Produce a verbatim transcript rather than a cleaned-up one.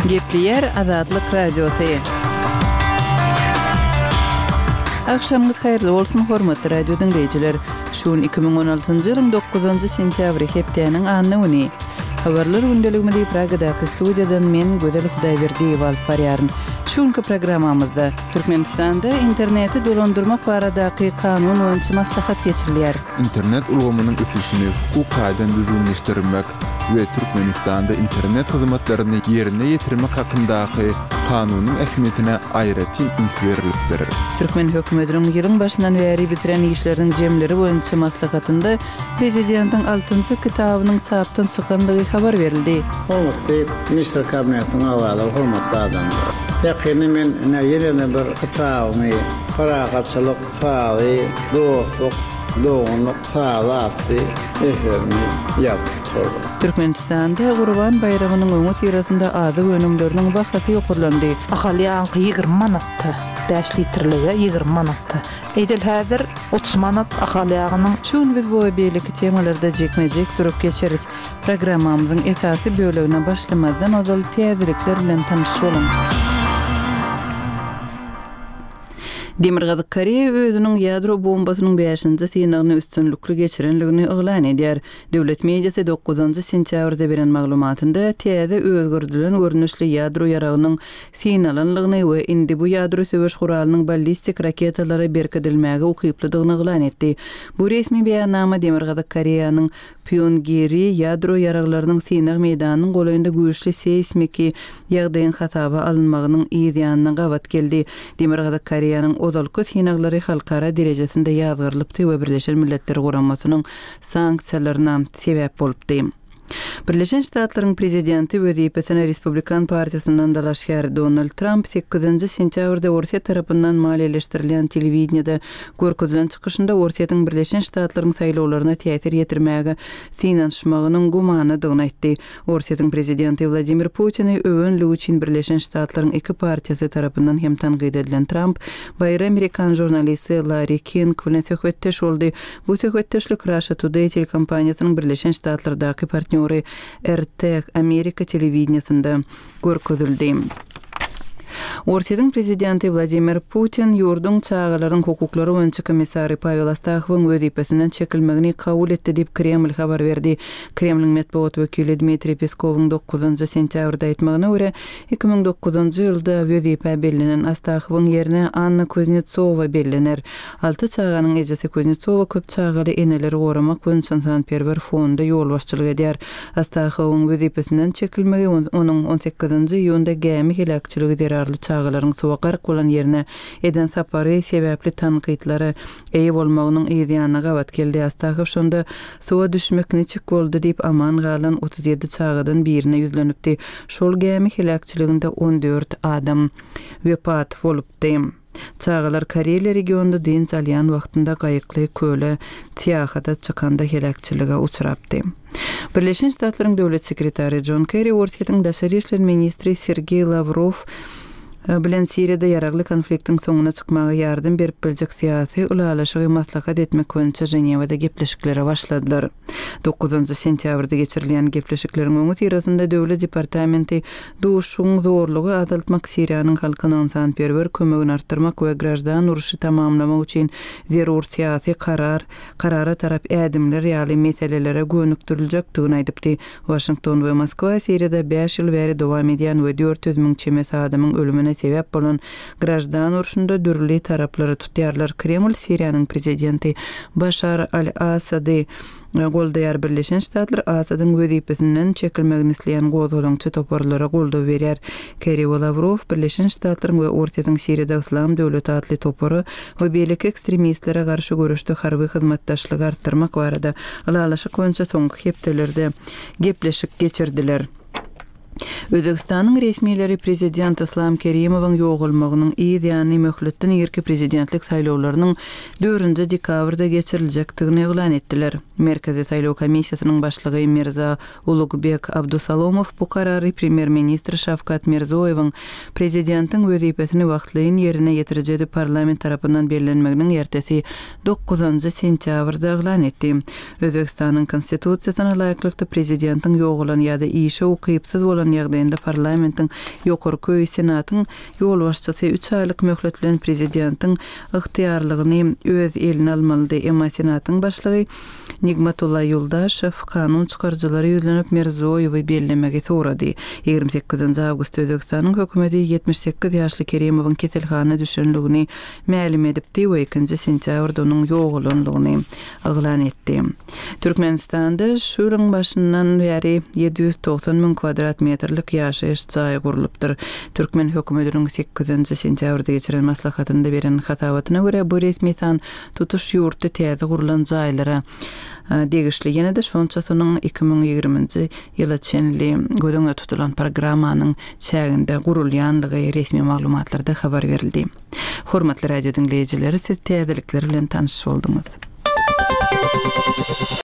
Gepliyer Azadlyk Radiosu. Akşamınız hayırlı olsun hormatly radio dinleyijiler. Şuun iki bin on altıncı ýylyň dokuzynjy sentýabry hepdeniň anny uny. Habarlar gündeliginde Pragadaky studiýadan men Gözel Hudaýberdiýew alyp barýaryn. Şuňky programmamyzda Türkmenistanda interneti dolandyrmak baradaky kanun boýunça maslahat geçirilýär. İnternet ulgamynyň üstüne hukuk gaýdan düzgünleşdirmek we Türkmenistanda internet hyzmatlaryny ýerine ýetirmek hakyndaky kanunyň ähmiýetine aýratyn üns berilipdir. Türkmen hökümetiniň ýylyň başyndan bäri bitiren işleriň jemleri boýunça maslahatynda Prezidentin altıncı kitabynyň çapdan çykandygy habar berildi. Hormatly minister kabinetiň awaly hormatly adamlar. Ýakyny men näýerine bir kitabyny faragatçylyk faly, dostluk, dogunluk falatdy efermi ýapdy. Türkmenistanda Gurban bayramynyň öňe sirasynda azy önümleriniň bahasy ýokurlandy. Ahaliýan ýygrimi manatty, beş litrlige ýygrimi manatty. Edil häzir otuz manat ahaliýanyň. Şuň biz bu beýleki temalarda jekmejek durup geçeriz. Programmamyzyň esasy bölegine başlamazdan ozal täzelikler bilen tanışalım. Demirgazyk Koreýa özüniň ýadro bombasynyň beşinji synagyny üstünlikli geçirenligini ýylan edýär. Döwlet mediasy dokuzynjy sentýabrda beren maglumatynda täze özgürdilen görnüşli ýadro ýaragynyň synalanlygyny we indi bu ýadro söwüş guralynyň ballistik raketalary berkidilmäge ukyplydygyny ýylan etdi. Bu resmi beýannama Demirgazyk Koreýanyň Pyongyeri ýadro ýaraglarynyň synag meýdanynyň goýunda güýçli seismiki ýagdaýyň hataba alynmagynyň ýa-da gawat geldi. Demirgazyk Koreýanyň ozalky synaglary halkara derejesinde ýazgyrylypdy we Birleşen Milletler Guramasynyň sanksiýalaryna sebäp bolupdy. Birleşen Ştatlaryň prezidenti wezipesine Respublikan partiýasyndan dalaşýar Donald Trump sekizinji sentýabrda Orsiýa tarapyndan maliýeleşdirilen telewizionyada görkezilen çykyşynda Orsiýatyň Birleşen Ştatlaryň saýlawlaryna täsir ýetirmäge synanşmagynyň gumanydygyny aýtdy. Orsiýatyň prezidenti Vladimir Putin öwünligi üçin Birleşen Ştatlaryň iki partiýasy tarapyndan hem tanqid edilen Trump baýra Amerikan jurnalisti Larry King bilen söhbetdeş boldy. Bu söhbetdeşlik Russia Today telekompaniýasynyň Birleşen Ştatlardaky partneri R T Amerika telewizionyasynda görkezildi. Orsiýatyň prezidenti Vladimir Putin ýurdun çağalaryň hukuklary boýunça komissary Pavel Astachowyň wezipesinden çekilmegini kabul etdi diýip Kreml habar berdi. Kremliň medeniýet wekili Dmitri Peskowyň dokuzynjy sentýabrda aýtmagyna görä, iki bin dokuzynjy ýylda wezipe bellenen Astachowyň ýerine Anna Kuznetsowa bellener. Alty çağanyň ejesi Kuznetsowa köp çağaly eneleri goramak we sanatperwer fonda ýol başçylyk edýär. Astachowyň wezipesinden çekilmegi onuň on sekizinji ýylda gämi helakçylygy derarly çağalaryň sowakark bolan ýerine eden sapary sebäpli tanqidlary eýe bolmagynyň ýa-da gawat geldi. Astachow şonda sowa düşmek niçik boldy diýip aman galan otuz ýedi çağadan birine ýüzlenipdi. Şol gämi helakçylygynda on dört adam wepat bolupdy. Çağalar Koreýa regionunda dinç alýan wagtynda gaýykly köle tiýahada çykanda helakçylyga uçurapdy. Birleşen Ştatlaryň döwlet sekretary John Kerry Orsiýatyň daşary işler ministri Sergey Lavrov bilen Siriýada ýaragly konfliktiň soňuna çykmagy ýardym berip biljek syýasy ulalaşygy maslahat etmek boýunça Jenewada gepleşiklere başladylar. dokuzynjy sentýabrda geçirilen gepleşiklerin öňü sirasynda döwlet departamenti duşuň zorlugy azaltmak, Siriýanyň halkynyň sanatperwer kömegini artdyrmak we grajdan uruşy tamamlamak üçin zerur syýasy karar, karara tarap ädimler ýaly meselelere gönükdiriljakdygyny aýdypdy. Washington we Moskwa Siriýada beş ýyl bäri dowam edýän we dört yüz miň çemes adamyň ölümine sebäp bolan grajdan uruşynda dürli taraplary tutýarlar. Kreml Siriýanyň prezidenti Bashar al-Assady goldaýar. Birleşen Ştatlar Asadyň wezipesinden çekilmegini isleýän gozgolaňçy toparlara goldaw berýär. Kerry we Lavrov Birleşen Ştatlaryň we Orsiýatyň Siriýada Islam döwleti atly topary we beýleki ekstremistlere garşy görüşde harby hyzmatdaşlygy artdyrmak barada ulalaşyk boýunça soňky hepdelerde gepleşik geçirdiler. Özbekistanyň resmiýetleri prezident Islom Kerimowyň ýogulmagynyň ýa-da möhletden ýerki prezidentlik saýlawlarynyň dördünji dekabrda geçiriljakdygyny ýylan etdiler. Merkezi saýlaw komissiýasynyň başlygy Mirza Ulugbek Abdusalomow bu karary premier ministr Şavkat Mirzoýewiň prezidentin wezipesini wagtlyň ýerine ýetirjedi parlament tarapyndan bellenmeginiň ertesi dokuzynjy sentýabrda ýylan etdi. Özbekistanyň konstitusiýasyna laýyklykda prezidentin ýogulan ýa-da işe ukypsyz bolan ýagdaýda ýagdaýynda parlamentiň ýokary köý senatyň ýol başçysy üç aýlyk möhlet bilen prezidentiň ygtyýarlygyny öz eline almaly. Emma senatyň başlygy Nigmatullah Yoldaşew kanun çykarjylary ýüzlenip Mirzoýewy bellemegi sorady. ýygrimi sekizinji awgust Özbekistanyň hökümeti ýetmiş sekiz ýaşly Kerimowyň keselhana düşenligini ma'lum edipdi we ikinji sentýabrda onuň ýoğulanlygyny aglan etdi. Türkmenistanda şu ýylyň başyndan beri yedi yüz doksan min kvadrat metrlik ýaşaýyş jaýy gurulypdyr. Türkmen hökümetiniň sekizinji sentýabrda geçiren maslahatynda beren hatawatyna görä bu resmi san tutuş ýurtda täze gurulan jaýlara degişli. Ýene-de şonçasynyň iki ming ýygrimiňji ýyla çenli gödüňe tutulan programmanyň çäginde gurulýanlygy resmi maglumatlarda habar berildi. Hormatly radio dinleýijileri, siz täzelikler bilen tanış bolduňyz.